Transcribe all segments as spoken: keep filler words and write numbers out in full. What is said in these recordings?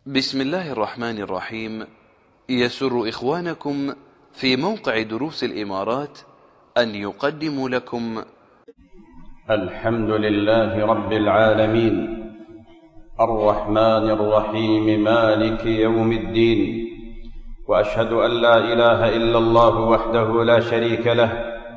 بسم الله الرحمن الرحيم. يسر إخوانكم في موقع دروس الإمارات أن يقدموا لكم الحمد لله رب العالمين الرحمن الرحيم مالك يوم الدين، وأشهد أن لا إله إلا الله وحده لا شريك له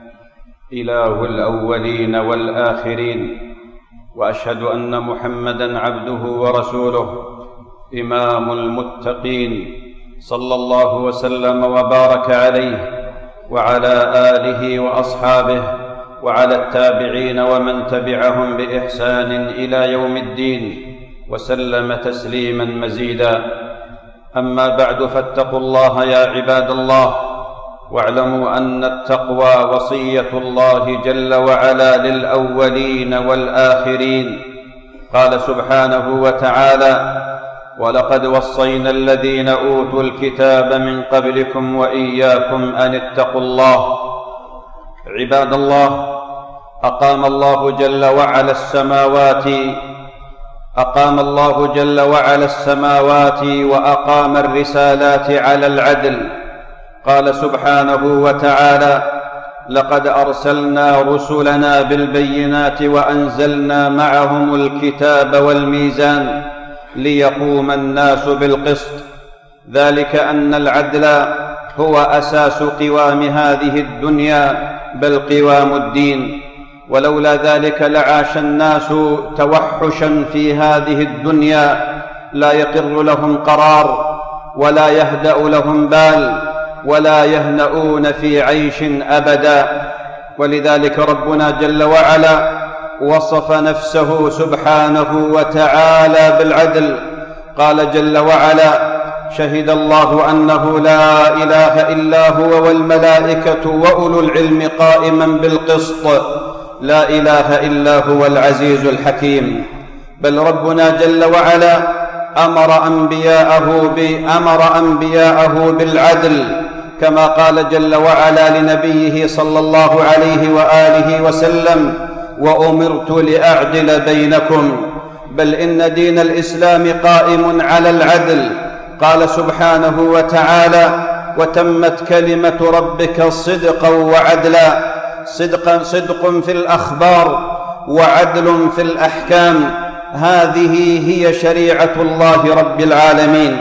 إله الأولين والآخرين، وأشهد أن محمدًا عبده ورسوله إمام المتقين، صلى الله وسلم وبارك عليه وعلى آله وأصحابه وعلى التابعين ومن تبعهم بإحسان إلى يوم الدين، وسلم تسليما مزيدا. أما بعد، فاتقوا الله يا عباد الله، واعلموا أن التقوى وصية الله جل وعلا للأولين والآخرين. قال سبحانه وتعالى: ولقد وصينا الذين أوتوا الكتاب من قبلكم وإياكم أن اتقوا الله. عباد الله، أقام الله جل وعلا السماوات أقام الله جل وعلا السماوات وأقام الرسالات على العدل. قال سبحانه وتعالى: لقد أرسلنا رسلنا بالبينات وأنزلنا معهم الكتاب والميزان ليقوم الناس بالقسط. ذلك أن العدل هو أساس قوام هذه الدنيا، بل قوام الدين، ولولا ذلك لعاش الناس توحشا في هذه الدنيا، لا يقر لهم قرار ولا يهدأ لهم بال ولا يهنؤون في عيش أبدا. ولذلك ربنا جل وعلا وصف نفسه سبحانه وتعالى بالعدل. قال جل وعلا: شهد الله أنه لا إله إلا هو والملائكة وأولو العلم قائما بالقسط، لا إله إلا هو العزيز الحكيم. بل ربنا جل وعلا أمر أنبياءه بأمر أنبياءه بالعدل، كما قال جل وعلا لنبيه صلى الله عليه وآله وسلم: وأمرت لأعدل بينكم. بل إن دين الإسلام قائم على العدل. قال سبحانه وتعالى: وتمت كلمة ربك صدقا وعدلا. صدقا صدق في الأخبار وعدل في الأحكام، هذه هي شريعة الله رب العالمين.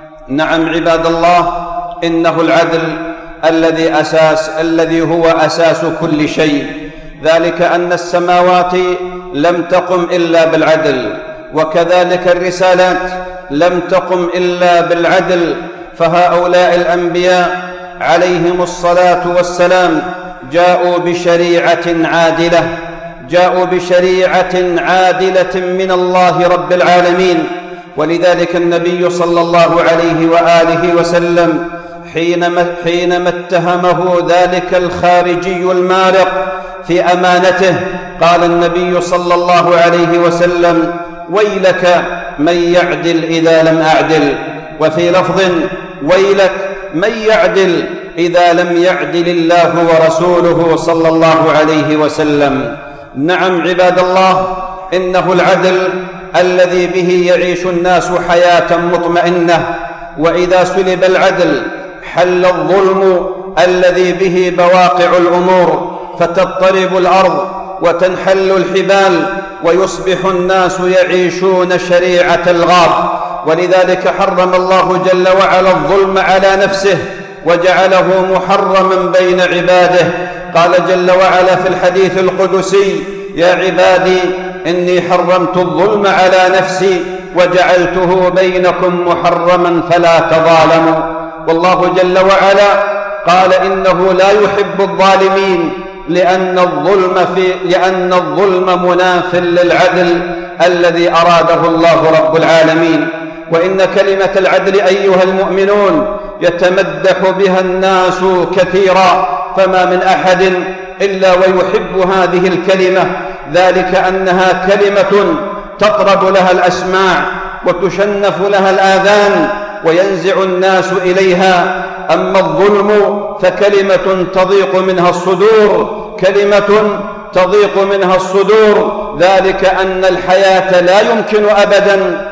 نعم عباد الله، إنه العدل الذي أساس الذي هو أساس كل شيء. ذلك أن السماوات لم تقم إلا بالعدل، وكذلك الرسالات لم تقم إلا بالعدل. فهؤلاء الأنبياء عليهم الصلاة والسلام جاءوا بشريعة عادلة جاءوا بشريعة عادلة من الله رب العالمين. ولذلك النبي صلى الله عليه وآله وسلم حينما, حينما اتهمه ذلك الخارجي المارق في أمانته، قال النبي صلى الله عليه وسلم: ويلك من يعدل إذا لم أعدل. وفي لفظ: ويلك من يعدل إذا لم يعدل الله ورسوله صلى الله عليه وسلم. نعم عباد الله، إنه العدل الذي به يعيش الناس حياة مطمئنة. وإذا سلب العدل حل الظلم الذي به بواقع الأمور، فتضطرب الأرض وتنحل الحبال، ويصبح الناس يعيشون شريعة الغاب. ولذلك حرم الله جل وعلا الظلم على نفسه وجعله محرما بين عباده. قال جل وعلا في الحديث القدسي: يا عبادي إني حرمت الظلم على نفسي وجعلته بينكم محرما فلا تظالموا. والله جل وعلا قال إنه لا يحب الظالمين، لأن الظلم, في لأن الظلم مناف للعدل الذي أراده الله رب العالمين. وإن كلمة العدل أيها المؤمنون يتمدح بها الناس كثيرا، فما من أحد إلا ويحب هذه الكلمة. ذلك أنها كلمة تطرب لها الأسماع وتشنف لها الآذان وينزع الناس إليها. أما الظلم فكلمة تضيق منها الصدور كلمة تضيق منها الصدور ذلك أن الحياة لا يمكن أبدا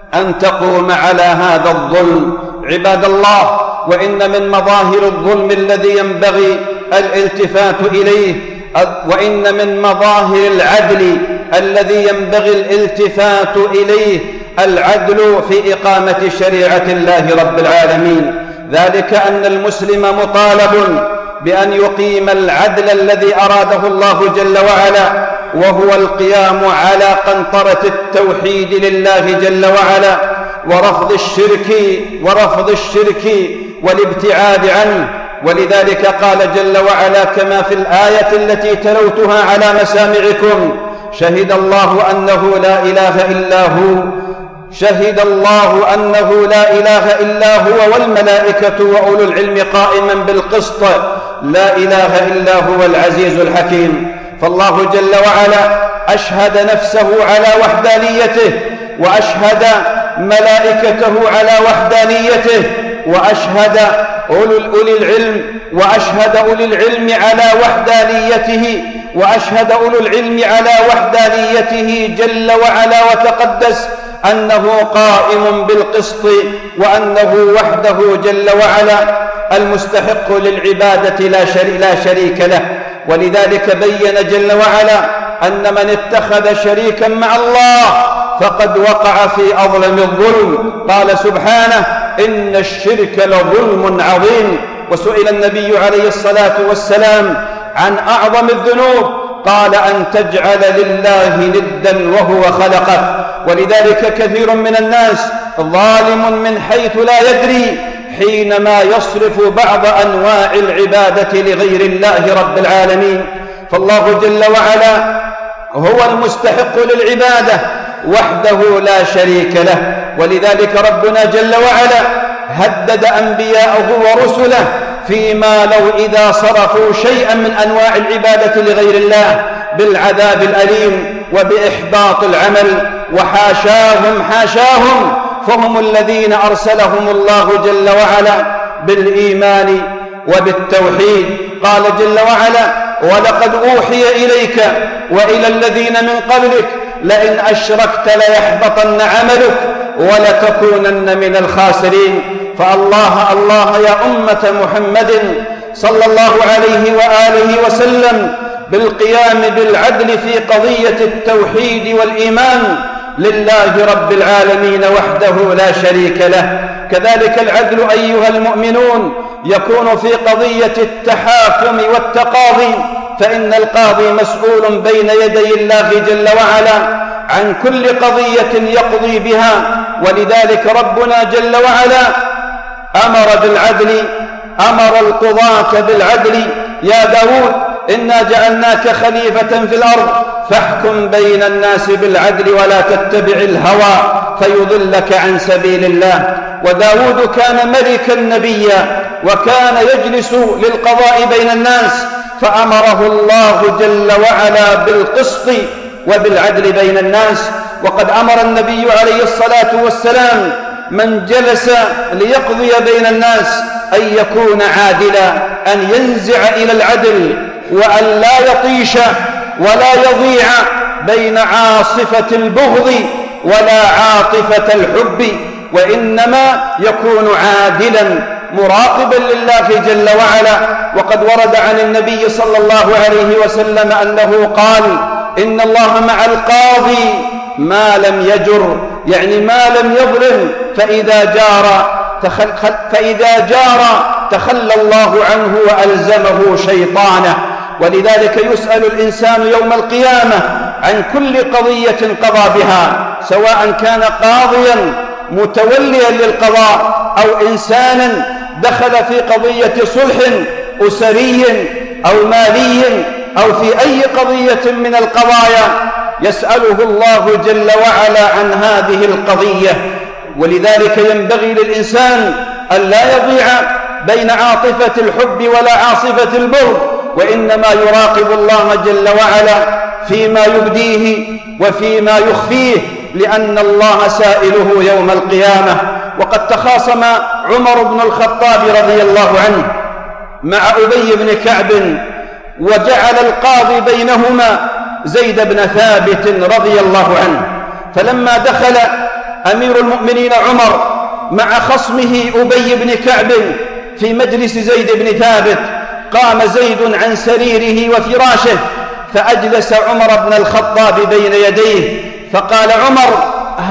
أن تقوم على هذا الظلم. عباد الله، وإن من مظاهر الظلم الذي ينبغي الالتفات إليه، وإن من مظاهر العدل الذي ينبغي الالتفات إليه العدل في إقامة شريعة الله رب العالمين، ذلك أن المسلم مطالب بأن يقيم العدل الذي أراده الله جل وعلا، وهو القيام على قنطرة التوحيد لله جل وعلا، ورفض الشرك ورفض الشرك والابتعاد عنه. ولذلك قال جل وعلا كما في الآية التي تلوتها على مسامعكم: شهد الله أنه لا إله إلا هو شهد الله أنه لا إله إلا هو والملائكة وأولو العلم قائما بالقسط لا إله إلا هو العزيز الحكيم. فالله جل وعلا أشهد نفسه على وحدانيته، وأشهد ملائكته على وحدانيته، وأشهد أولي العلم وأشهد أولي العلم على وحدانيته وأشهد أولو العلم على وحدانيته جل وعلا وتقدس أنه قائم بالقسط، وأنه وحده جل وعلا المستحق للعبادة لا شريك له. ولذلك بين جل وعلا أن من اتخذ شريكا مع الله فقد وقع في أظلم الظلم. قال سبحانه: إن الشرك لظلم عظيم. وسئل النبي عليه الصلاة والسلام عن أعظم الذنوب، قال: أن تجعل لله ندا وهو خلقه. ولذلك كثير من الناس ظالم من حيث لا يدري حينما يصرف بعض أنواع العبادة لغير الله رب العالمين. فالله جل وعلا هو المستحق للعبادة وحده لا شريك له. ولذلك ربنا جل وعلا هدد أنبياءه ورسله فيما لو إذا صرفوا شيئا من أنواع العبادة لغير الله بالعذاب الأليم وبإحباط العمل. وحاشاهم حاشاهم فهم الذين أرسلهم الله جل وعلا بالإيمان وبالتوحيد. قال جل وعلا: ولقد أوحي إليك وإلى الذين من قبلك لئن أشركت ليحبطن عملك ولتكونن من الخاسرين. فالله الله يا أمة محمد صلى الله عليه وآله وسلم بالقيام بالعدل في قضية التوحيد والإيمان لله رب العالمين وحده لا شريك له. كذلك العدل أيها المؤمنون يكون في قضية التحاكم والتقاضي، فإن القاضي مسؤول بين يدي الله جل وعلا عن كل قضية يقضي بها. ولذلك ربنا جل وعلا أمر بالعدل، أمر القضاة بالعدل: يا داود إنا جعلناك خليفة في الأرض فاحكم بين الناس بالعدل ولا تتبع الهوى فيضلك عن سبيل الله. وداود كان ملكا نبيا وكان يجلس للقضاء بين الناس، فأمره الله جل وعلا بالقسط وبالعدل بين الناس. وقد أمر النبي عليه الصلاة والسلام من جلس ليقضي بين الناس أن يكون عادلا، أن ينزع إلى العدل وأن لا يطيش ولا يضيع بين عاصفة البغض ولا عاطفة الحب، وإنما يكون عادلا مراقبا لله جل وعلا. وقد ورد عن النبي صلى الله عليه وسلم أنه قال: إن الله مع القاضي ما لم يجر، يعني ما لم يظلم، فإذا جار تخل فإذا جار تخلى الله عنه وألزمه شيطانه. ولذلك يسأل الإنسان يوم القيامة عن كل قضية قضى بها، سواء كان قاضيا متوليا للقضاء أو إنسانا دخل في قضية صلح أسري أو مالي أو في أي قضية من القضايا، يسأله الله جل وعلا عن هذه القضية. ولذلك ينبغي للإنسان أن لا يضيع بين عاطفة الحب ولا عاصفة البغض، وإنما يراقب الله جل وعلا فيما يبديه وفيما يخفيه، لأن الله سائله يوم القيامة. وقد تخاصم عمر بن الخطاب رضي الله عنه مع أبي بن كعب، وجعل القاضي بينهما زيد بن ثابت رضي الله عنه. فلما دخل أمير المؤمنين عمر مع خصمه أبي بن كعب في مجلس زيد بن ثابت. قام زيد عن سريره وفراشه فأجلس عمر بن الخطاب بين يديه فقال عمر: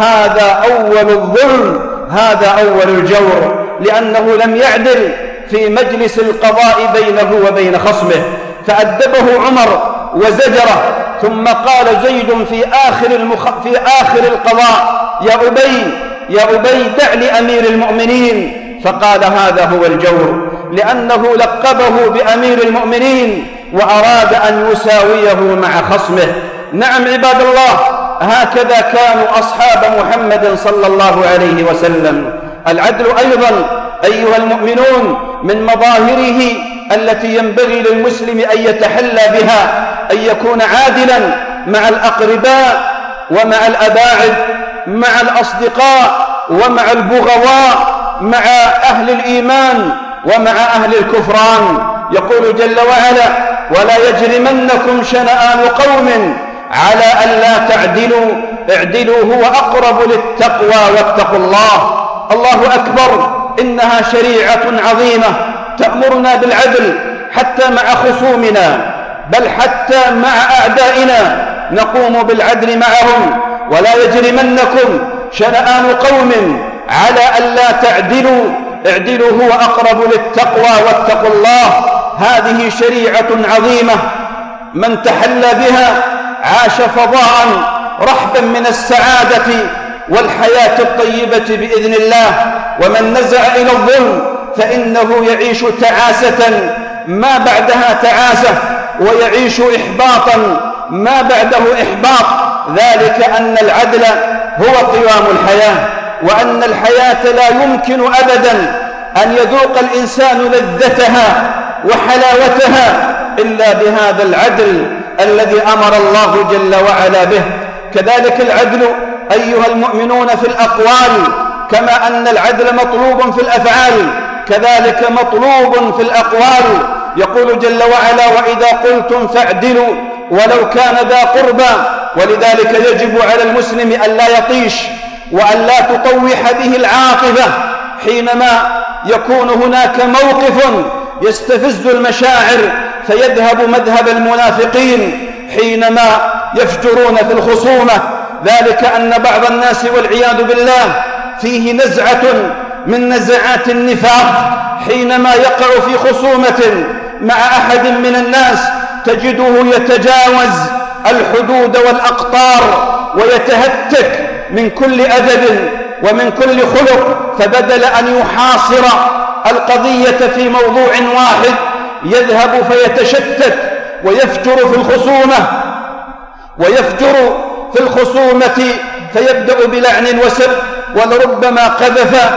هذا أول الظلم، هذا أول الجور، لأنه لم يعدل في مجلس القضاء بينه وبين خصمه. فأدبه عمر وزجره، ثم قال زيد في آخر, المخ... في آخر القضاء: يا أبي يا أبي دع لأمير المؤمنين. فقال: هذا هو الجور، لأنه لقبه بأمير المؤمنين وأراد أن يساويه مع خصمه. نعم عباد الله، هكذا كانوا أصحاب محمد صلى الله عليه وسلم. العدل أيضا أيها المؤمنون من مظاهره التي ينبغي للمسلم أن يتحلى بها، أن يكون عادلا مع الأقرباء ومع الأباعد، مع الأصدقاء ومع البغضاء، مع أهل الإيمان ومع أهل الكفران. يقول جل وعلا: ولا يجرمنكم شنآن قوم على ألا تعدلوا اعدلوا هو أقرب للتقوى واتقوا الله. الله أكبر، إنها شريعة عظيمة تأمرنا بالعدل حتى مع خصومنا، بل حتى مع أعدائنا نقوم بالعدل معهم. ولا يجرمنكم شنآن قوم على ألا تعدلوا اعدلوا هو أقرب للتقوى واتقوا الله. هذه شريعة عظيمة، من تحلى بها عاش فضاء رحبا من السعادة والحياة الطيبة بإذن الله، ومن نزع إلى الظلم فإنه يعيش تعاسة ما بعدها تعاسة، ويعيش إحباطا ما بعده إحباط. ذلك أن العدل هو قوام الحياة، وأن الحياة لا يمكن أبدا أن يذوق الإنسان لذتها وحلاوتها إلا بهذا العدل الذي أمر الله جل وعلا به. كذلك العدل أيها المؤمنون في الأقوال، كما أن العدل مطلوب في الأفعال كذلك مطلوب في الأقوال. يقول جل وعلا: وإذا قلتم فاعدلوا ولو كان ذا قربى. ولذلك يجب على المسلم أن لا يطيش وأن لا تطوح به العاطفة حينما يكون هناك موقف يستفز المشاعر، فيذهب مذهب المنافقين حينما يفجرون في الخصومة. ذلك أن بعض الناس والعياذ بالله فيه نزعة من نزعات النفاق، حينما يقع في خصومة مع أحد من الناس تجده يتجاوز الحدود والأقطار ويتهتك من كل أدب ومن كل خلق، فبدل أن يحاصر القضية في موضوع واحد يذهب فيتشتت ويفجر في الخصومة ويفجر في الخصومة فيبدأ بلعن وسب، ولربما قذف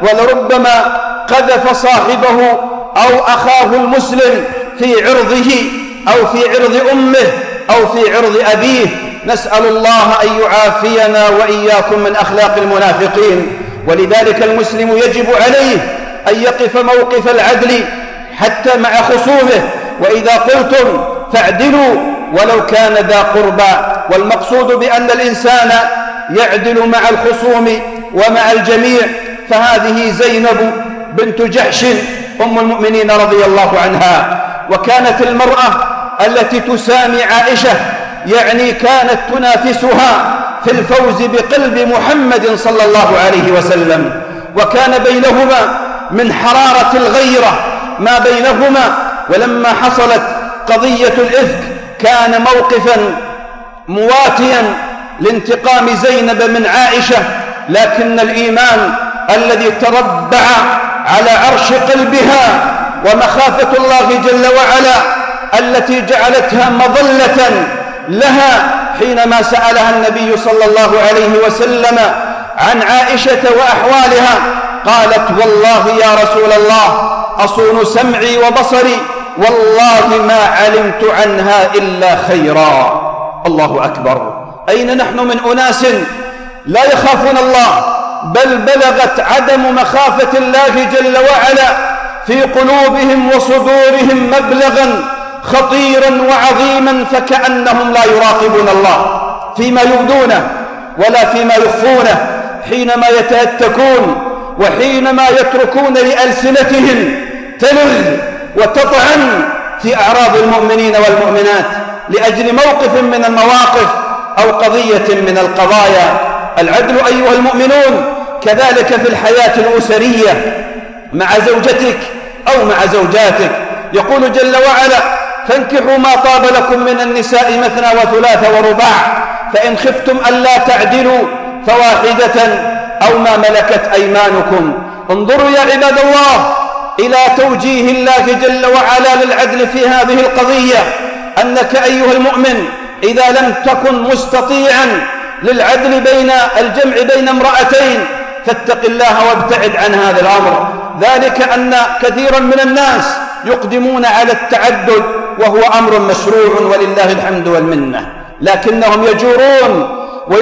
ولربما قذف صاحبه أو أخاه المسلم في عرضه أو في عرض أمه أو في عرض أبيه. نسأل الله أن يعافينا وإياكم من أخلاق المنافقين. ولذلك المسلم يجب عليه أن يقف موقف العدل حتى مع خصومه. وإذا قلتم فاعدلوا ولو كان ذا قربى، والمقصود بأن الإنسان يعدل مع الخصوم ومع الجميع. فهذه زينب بنت جحش أم المؤمنين رضي الله عنها، وكانت المرأة التي تسامي عائشة، يعني كانت تنافسها في الفوز بقلب محمد صلى الله عليه وسلم، وكان بينهما من حرارة الغيرة ما بينهما. ولما حصلت قضية الإفك كان موقفا مواتيا لانتقام زينب من عائشة، لكن الإيمان الذي تربع على عرش قلبها ومخافة الله جل وعلا التي جعلتها مظلة لها حينما سألها النبي صلى الله عليه وسلم عن عائشة وأحوالها، قالت: والله يا رسول الله أصون سمعي وبصري، والله ما علمت عنها إلا خيرا. الله أكبر. أين نحن من أناس لا يخافون الله، بل بلغت عدم مخافة الله جل وعلا في قلوبهم وصدورهم مبلغا خطيرا وعظيما، فكأنهم لا يراقبون الله فيما يبدونه ولا فيما يخفونه. حينما يتهتكون وحينما يتركون لألسنتهم تلغ وتطعن في أعراض المؤمنين والمؤمنات لأجل موقف من المواقف أو قضية من القضايا. العدل أيها المؤمنون كذلك في الحياة الأسرية مع زوجتك أو مع زوجاتك. يقول جل وعلا: فانكحوا ما طاب لكم من النساء مثنى وثلاث ورباع فإن خفتم ألا تعدلوا فواحدة أو ما ملكت أيمانكم. انظروا يا عباد الله إلى توجيه الله جل وعلا للعدل في هذه القضية، أنك أيها المؤمن إذا لم تكن مستطيعا للعدل بين الجمع بين امرأتين فاتق الله وابتعد عن هذا الأمر. ذلك أن كثيرا من الناس يقدمون على التعدد وهو أمر مشروع ولله الحمد والمنة، لكنهم يجورون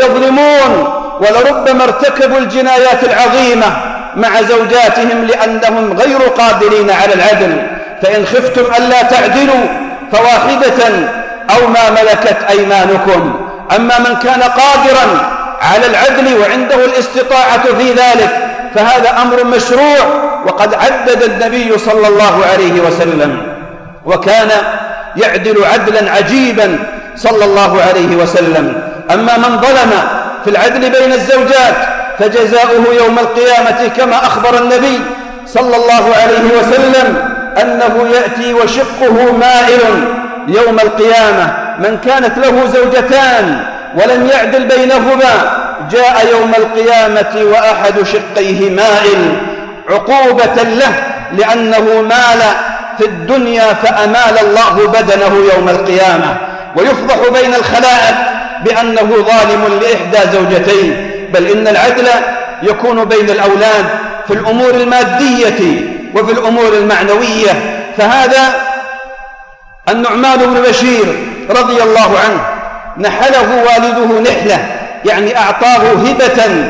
ويظلمون ولربما ارتكبوا الجنايات العظيمة مع زوجاتهم لأنهم غير قادرين على العدل. فإن خفتم ألا تعدلوا فواحدة أو ما ملكت أيمانكم. أما من كان قادرا على العدل وعنده الاستطاعة في ذلك فهذا أمر مشروع، وقد عدد النبي صلى الله عليه وسلم وكان يعدل عدلا عجيبا صلى الله عليه وسلم. أما من ظلم في العدل بين الزوجات فجزاؤه يوم القيامة كما أخبر النبي صلى الله عليه وسلم أنه يأتي وشقه مائل يوم القيامة. من كانت له زوجتان ولم يعدل بينهما جاء يوم القيامة وأحد شقيه مائل عقوبة له لأنه مال في الدنيا فأمال الله بدنه يوم القيامة، ويفضح بين الخلائق بأنه ظالم لإحدى زوجتين. بل إن العدل يكون بين الأولاد في الأمور المادية وفي الأمور المعنوية. فهذا النعمان بن بشير رضي الله عنه نحله والده نحلة، يعني أعطاه هبة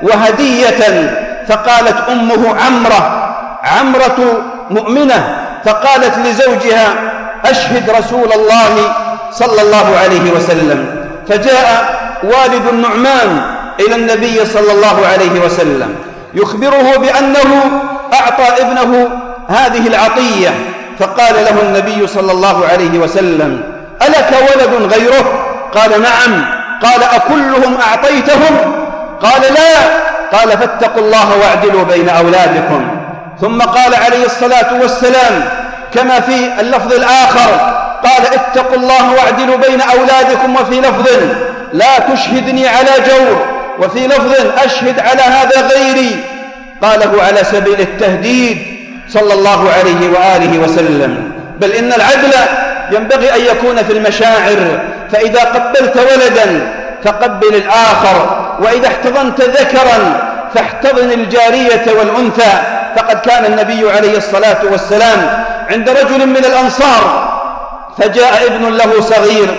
وهدية. فقالت أمه عمرة عمرة مؤمنة فقالت لزوجها: أشهد رسول الله صلى الله عليه وسلم. فجاء والد النعمان إلى النبي صلى الله عليه وسلم يخبره بأنه أعطى ابنه هذه العطية. فقال له النبي صلى الله عليه وسلم: ألك ولد غيره؟ قال: نعم. قال: أكلهم أعطيتهم؟ قال: لا. قال: فاتقوا الله واعدلوا بين أولادكم. ثم قال عليه الصلاة والسلام كما في اللفظ الآخر قال: اتقوا الله واعدلوا بين أولادكم، وفي لفظ: لا تشهدني على جور، وفي لفظ: أشهد على هذا غيري. قاله على سبيل التهديد صلى الله عليه وآله وسلم. بل إن العدل ينبغي أن يكون في المشاعر، فإذا قبلت ولدا فقبل الآخر، وإذا احتضنت ذكرا فاحتضن الجارية والأنثى. فقد كان النبي عليه الصلاة والسلام عند رجل من الأنصار فجاء ابن له صغير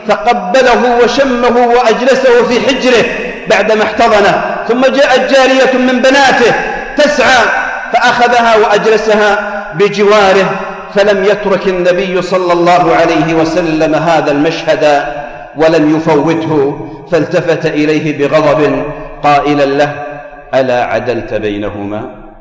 فقبله وشمه وأجلسه في حجره بعدما احتضنه، ثم جاءت جارية من بناته تسعى فأخذها وأجلسها بجواره. فلم يترك النبي صلى الله عليه وسلم هذا المشهد ولم يفوته، فالتفت إليه بغضب قائلا له: ألا عدلت بينهما؟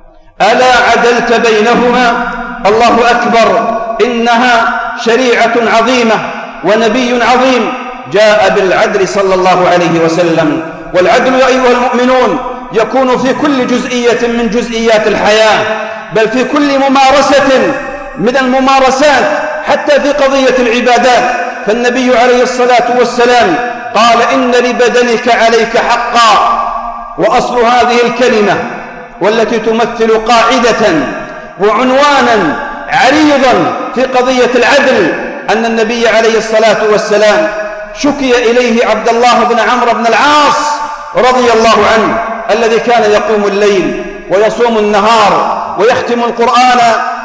ألا عدلت بينهما؟ الله أكبر، إنها شريعة عظيمة ونبي عظيم جاء بالعدل صلى الله عليه وسلم. والعدل أيها المؤمنون يكون في كل جزئية من جزئيات الحياة، بل في كل ممارسة من الممارسات، حتى في قضية العبادات. فالنبي عليه الصلاة والسلام قال: إن لبدنك عليك حقا. وأصل هذه الكلمة والتي تمثل قاعدة وعنوانا عريضا في قضية العدل أن النبي عليه الصلاة والسلام شكي إليه عبد الله بن عمرو بن العاص رضي الله عنه الذي كان يقوم الليل ويصوم النهار ويختم القرآن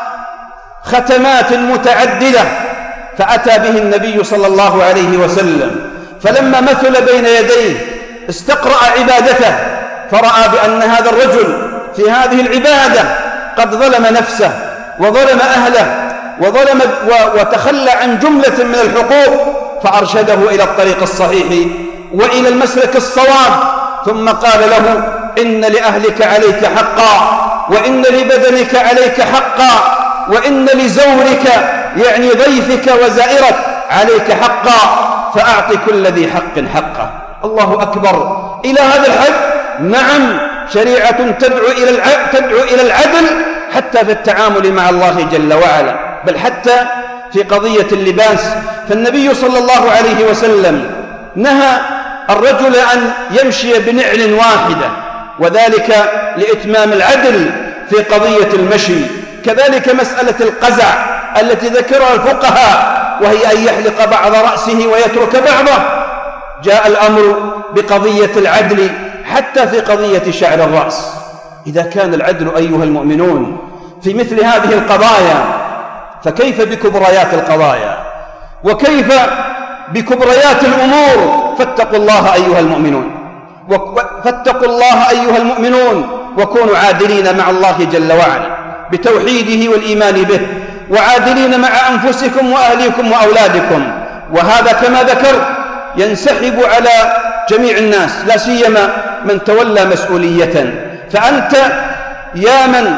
ختمات متعددة. فأتى به النبي صلى الله عليه وسلم، فلما مثل بين يديه استقرأ عبادته، فرأى بأن هذا الرجل في هذه العبادة قد ظلم نفسه وظلم أهله وظلم وتخلى عن جملة من الحقوق، فأرشده إلى الطريق الصحيح وإلى المسلك الصواب. ثم قال له: إن لأهلك عليك حقا، وإن لبدنك عليك حقا، وإن لزورك يعني ضيفك وزائرك عليك حقا، فأعط كل ذي حق حقه. الله أكبر. إلى هذا الحد نعم شريعة تدعو إلى العدل, تدعو إلى العدل حتى في التعامل مع الله جل وعلا، بل حتى في قضية اللباس. فالنبي صلى الله عليه وسلم نهى الرجل أن يمشي بنعل واحدة، وذلك لإتمام العدل في قضية المشي. كذلك مسألة القزع التي ذكرها الفقهاء، وهي أن يحلق بعض رأسه ويترك بعضه، جاء الأمر بقضية العدل حتى في قضية شعر الرأس. إذا كان العدل أيها المؤمنون في مثل هذه القضايا، فكيف بكبريات القضايا، وكيف بكبريات الأمور؟ فاتقوا الله أيها المؤمنون، فاتقوا الله أيها المؤمنون وكونوا عادلين مع الله جل وعلا بتوحيده والإيمان به، وعادلين مع أنفسكم وأهليكم وأولادكم. وهذا كما ذكر ينسحب على جميع الناس، لا سيما من تولى مسؤولية. فأنت يا من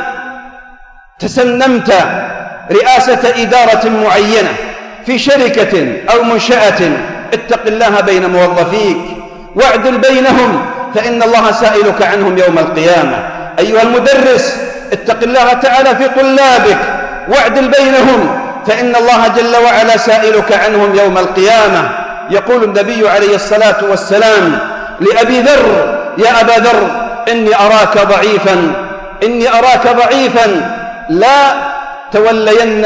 تسنمت رئاسة إدارة معينة في شركة أو منشأة، اتق الله بين موظفيك واعدل بينهم، فإن الله سائلك عنهم يوم القيامة. أيها المدرس اتق الله تعالى في طلابك واعدل بينهم، فإن الله جل وعلا سائلك عنهم يوم القيامة. يقول النبي عليه الصلاة والسلام لأبي ذر: يا أبا ذر إني أراك ضعيفا إني أراك ضعيفا لا تولين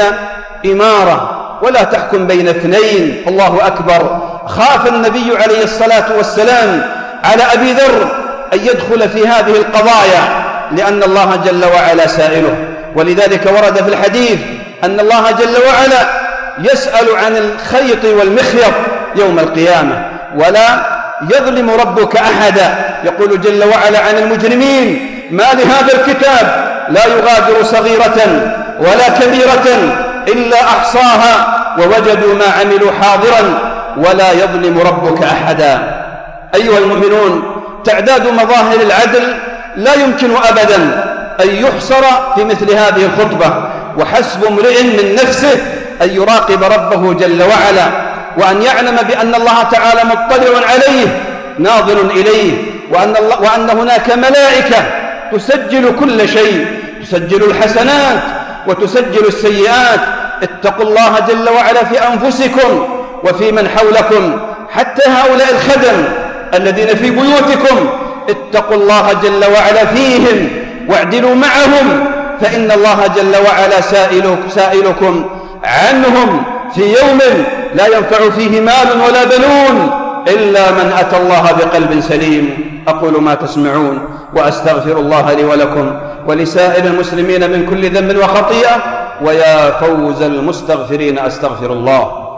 إمارة ولا تحكم بين اثنين. الله أكبر. خاف النبي عليه الصلاة والسلام على أبي ذر أن يدخل في هذه القضايا، لأن الله جل وعلا سائله. ولذلك ورد في الحديث أن الله جل وعلا يسأل عن الخيط والمخيط يوم القيامة، ولا يظلم ربك أحدا. يقول جل وعلا عن المجرمين: ما لهذا الكتاب لا يغادر صغيرة ولا كبيرة إلا أحصاها ووجدوا ما عملوا حاضرا ولا يظلم ربك أحدا. أيها المؤمنون، تعداد مظاهر العدل لا يمكن أبدا أن يحصر في مثل هذه الخطبة، وحسب امرئ من نفسه أن يراقب ربه جل وعلا، وأن يعلم بأن الله تعالى مطلع عليه ناظر إليه، وأن, الله وأن هناك ملائكة تسجل كل شيء، تسجل الحسنات وتسجل السيئات. اتقوا الله جل وعلا في أنفسكم وفي من حولكم، حتى هؤلاء الخدم الذين في بيوتكم اتقوا الله جل وعلا فيهم واعدلوا معهم، فإن الله جل وعلا سائلك سائلكم عنهم في يوم لا ينفع فيه مال ولا بنون إلا من أتى الله بقلب سليم. أقول ما تسمعون وأستغفر الله لي ولكم ولسائر المسلمين من كل ذنب وخطيئة، ويا فوز المستغفرين أستغفر الله.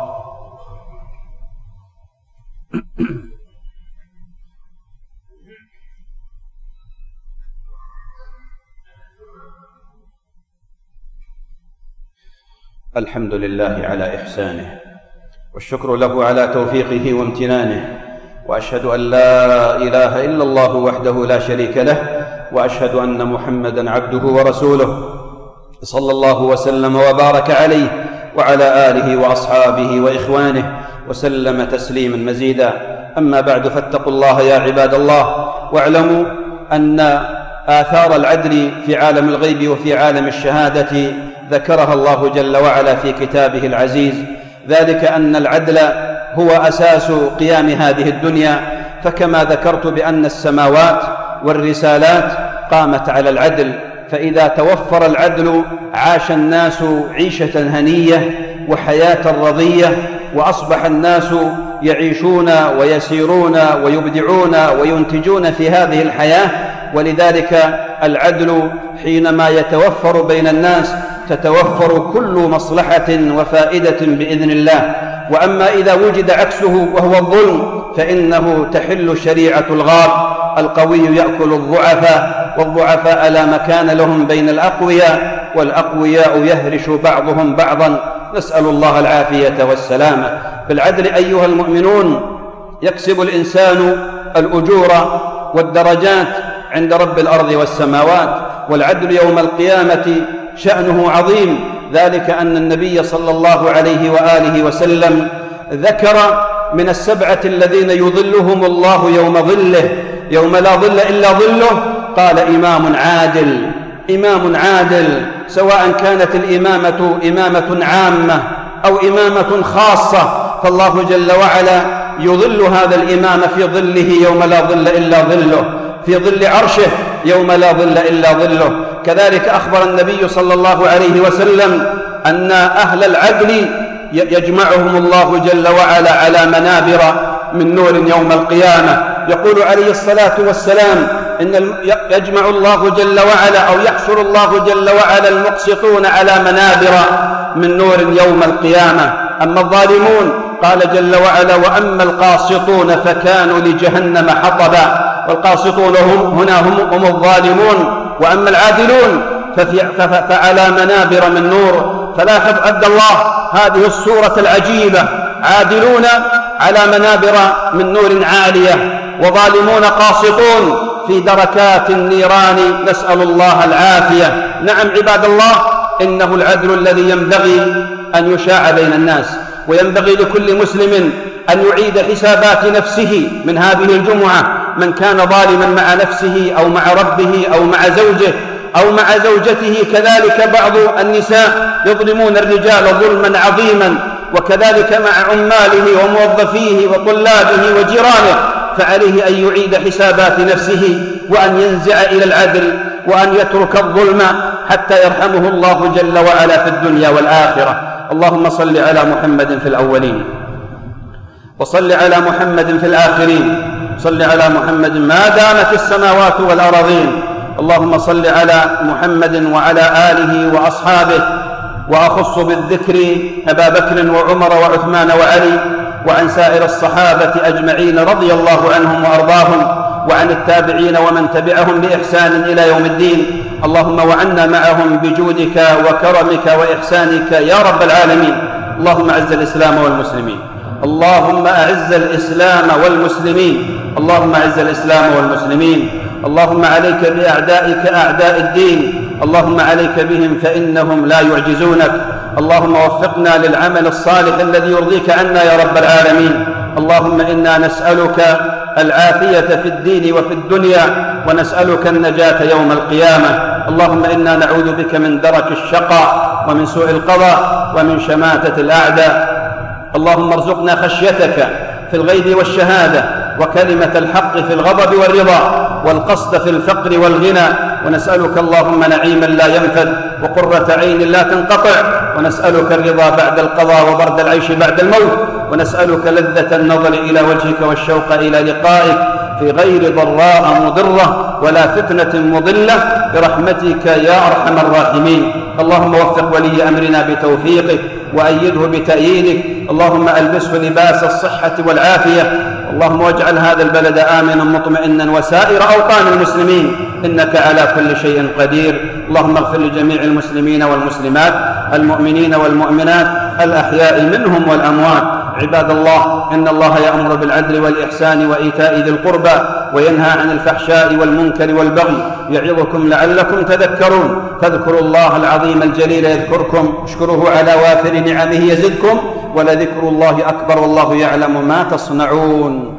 الحمد لله على إحسانه، والشكر له على توفيقه وامتنانه، وأشهد أن لا إله إلا الله وحده لا شريك له، وأشهد أن محمدًا عبده ورسوله صلى الله وسلم وبارك عليه وعلى آله وأصحابه وإخوانه وسلم تسليمًا مزيدا. أما بعد، فاتقوا الله يا عباد الله، واعلموا أن آثار العدل في عالم الغيب وفي عالم الشهادة ذكرها الله جل وعلا في كتابه العزيز، ذلك أن العدل هو أساس قيام هذه الدنيا. فكما ذكرت بأن السماوات والرسالات قامت على العدل، فإذا توفر العدل عاش الناس عيشة هنية وحياة رضية، وأصبح الناس يعيشون ويسيرون ويبدعون وينتجون في هذه الحياة. ولذلك العدل حينما يتوفر بين الناس تتوفر كل مصلحة وفائدة بإذن الله. وأما إذا وجد عكسه وهو الظلم فإنه تحل شريعة الغاب: القوي يأكل الضعفاء، والضعفاء لا مكان لهم بين الأقوياء، والأقوياء يهرش بعضهم بعضا. نسأل الله العافية والسلامة. بالعدل أيها المؤمنون يكسب الإنسان الأجور والدرجات عند رب الأرض والسماوات. والعدل يوم القيامة شأنه عظيم، ذلك أن النبي صلى الله عليه وآله وسلم ذكر من السبعة الذين يظلهم الله يوم ظله يوم لا ظل إلا ظله، قال إمام عادل. إمام عادل، سواء كانت الإمامة إمامة عامة أو إمامة خاصة، فالله جل وعلا يظل هذا الإمام في ظله يوم لا ظل إلا ظله، في ظل عرشه يوم لا ظل إلا ظله. كذلك أخبر النبي صلى الله عليه وسلم أن أهل العدل يجمعهم الله جل وعلا على منابر من نور يوم القيامة. يقول عليه الصلاة والسلام إن يجمع الله جل وعلا أو يحشر الله جل وعلا المقسطون على منابر من نور يوم القيامة. أما الظالمون قال جل وعلا وأما القاسطون فكانوا لجهنم حطبا، والقاسطون هم هنا هم, هم الظالمون. وأما العادلون فعلى منابر من نور. فلاحظ عبد الله هذه الصورة العجيبة، عادلون على منابر من نور عالية، وظالمون قاسطون في دركات النيران، نسأل الله العافية. نعم عباد الله، إنه العدل الذي ينبغي أن يشاع بين الناس، وينبغي لكل مسلم أن يعيد حسابات نفسه من هذه الجمعة. من كان ظالما مع نفسه أو مع ربه أو مع زوجه أو مع زوجته، كذلك بعض النساء يظلمون الرجال ظلما عظيما، وكذلك مع عماله وموظفيه وطلابه وجيرانه، فعليه أن يعيد حسابات نفسه وأن ينزع إلى العدل وأن يترك الظلم حتى يرحمه الله جل وعلا في الدنيا والآخرة. اللهم صل على محمد في الأولين، وصل على محمد في الآخرين، صل على محمد ما دامت السماوات والأراضين. اللهم صل على محمد وعلى آله وأصحابه، وأخص بالذكر أبا بكر وعمر وعثمان وعلي، وعن سائر الصحابة أجمعين رضي الله عنهم وأرضاهم، وعن التابعين ومن تبعهم بإحسان إلى يوم الدين. اللهم وعنا معهم بجودك وكرمك وإحسانك يا رب العالمين. اللهم أعز الإسلام والمسلمين، اللهم أعز الإسلام والمسلمين، اللهم أعز الإسلام والمسلمين. اللهم عليك بأعدائك أعداء الدين، اللهم عليك بهم فإنهم لا يعجزونك. اللهم وفقنا للعمل الصالح الذي يرضيك عنا يا رب العالمين. اللهم إنا نسألك العافية في الدين وفي الدنيا، ونسألك النجاة يوم القيامة. اللهم إنا نعوذ بك من درك الشقاء ومن سوء القضاء ومن شماتة الأعداء. اللهم ارزقنا خشيتك في الغيب والشهادة، وكلمة الحق في الغضب والرضا، والقصد في الفقر والغنى. ونسألك اللهم نعيما لا ينفد، وقرة عين لا تنقطع، ونسألك الرضا بعد القضاء وبرد العيش بعد الموت، ونسألك لذة النظر إلى وجهك والشوق إلى لقائك في غير ضراء مضرة ولا فتنة مضلة، برحمتك يا أرحم الراحمين. اللهم وفق ولي أمرنا بتوفيقك، وأيده بتأييدك. اللهم ألبسه لباس الصحة والعافية. اللهم واجعل هذا البلد آمنا مطمئنا وسائر أوطان المسلمين، إنك على كل شيء قدير. اللهم اغفر لجميع المسلمين والمسلمات، المؤمنين والمؤمنات، الأحياء منهم والأموات. عباد الله، إن الله يأمر بالعدل والإحسان وإيتاء ذي القربى، وينهى عن الفحشاء والمنكر والبغي، يعظكم لعلكم تذكرون. فاذكروا الله العظيم الجليل يذكركم، اشكروه على وافر نعمه يزدكم، ولذكر الله أكبر والله يعلم ما تصنعون.